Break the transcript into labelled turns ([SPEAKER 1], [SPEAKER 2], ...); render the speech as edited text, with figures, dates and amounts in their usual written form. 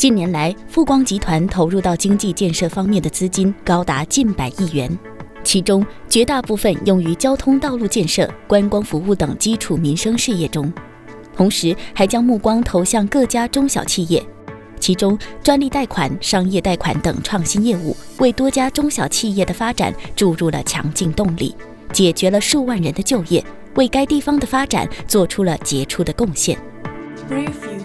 [SPEAKER 1] 近年来，富光集团投入到经济建设方面的资金高达近100亿元，其中绝大部分用于交通道路建设、观光服务等基础民生事业中，同时还将目光投向各家中小企业。其中，专利贷款、商业贷款等创新业务为多家中小企业的发展注入了强劲动力，解决了数万人的就业，为该地方的发展做出了杰出的贡献。